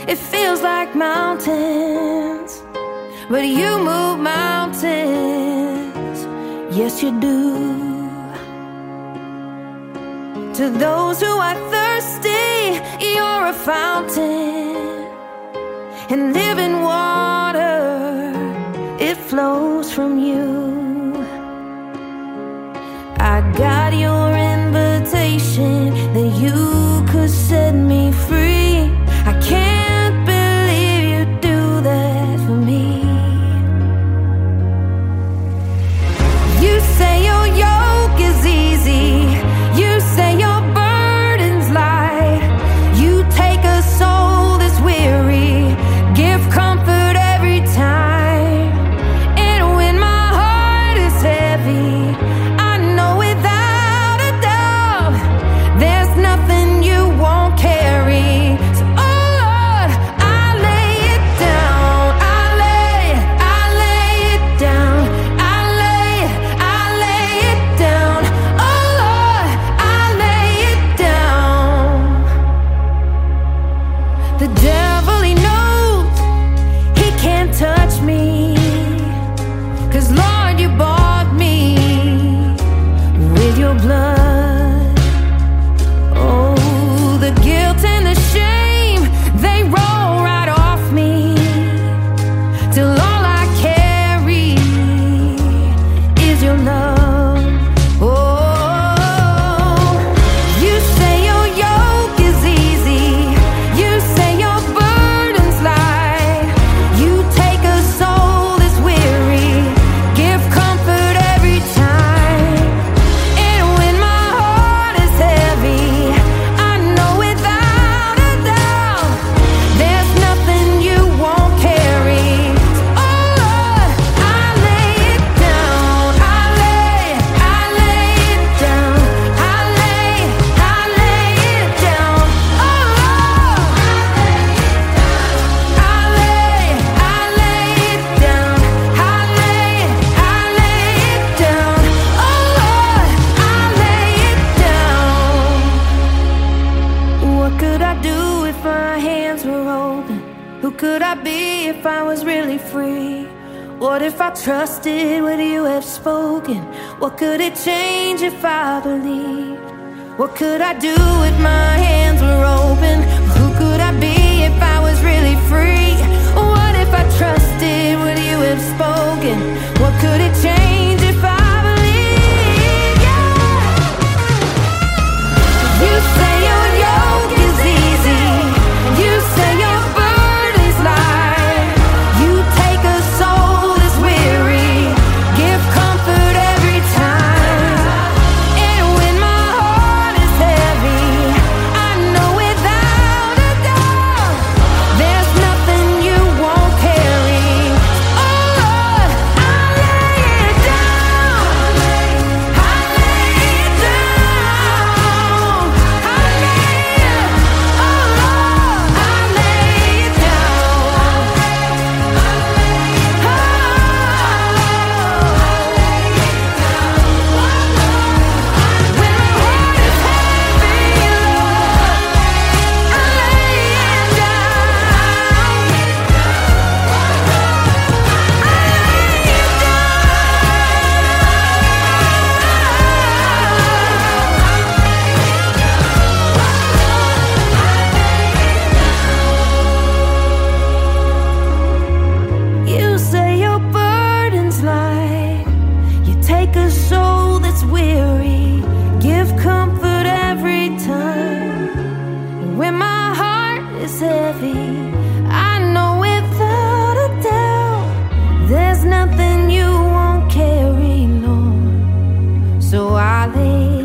It feels like mountains, but you move mountains. Yes, you do. To those who are thirsty, you're a fountain, and living water, it flows from you. I got your invitation that you could set me free. I can't believe you do that for me. You say your yoke is easy. You say your burden's light. You take a soul that's weary, give comfort every time. And when my heart is heavy, I know without a doubt there's nothing you won't carry. So oh Lord, I lay it down. I lay it down. I lay it down. Oh Lord, I lay it down. The devil, he knows he can't touch me, 'cause Lord, you bought me with your blood. Oh, the guilt and the shame, they roll right off me, till all I carry is your love. Oh, you say your yoke is easy. You say your burden's light. You take a soul that's weary, give comfort every time. And when my heart is heavy, I know without a doubt there's nothing you won't carry. Oh Lord, I lay it down. I lay it down. I lay it down. Oh Lord, I lay it down. I lay it down. Oh Lord, I lay it down. What could I do if my hands were open? Who could I be if I was really free? What if I trusted what you have spoken? What could it change if I believed? What could I do if my hands were open? Who could I be if I was really free? What if I trusted what you have spoken? What could it change if I believed? Yeah. You say your yoke is easy. You say your burden's light. You take a soul that's weary, give comfort every time. And when my heart is heavy, I know without a doubt there's nothing you won't carry. Oh Lord, I lay it down. I lay it down. I lay it. Oh Lord, I lay it down. When my heart is heavy, Lord, I lay it down. You say your burden's light. You take a soul that's weary, give comfort every time. And when my heart is heavy, I know without a doubt there's nothing you won't carry, Lord. So I lay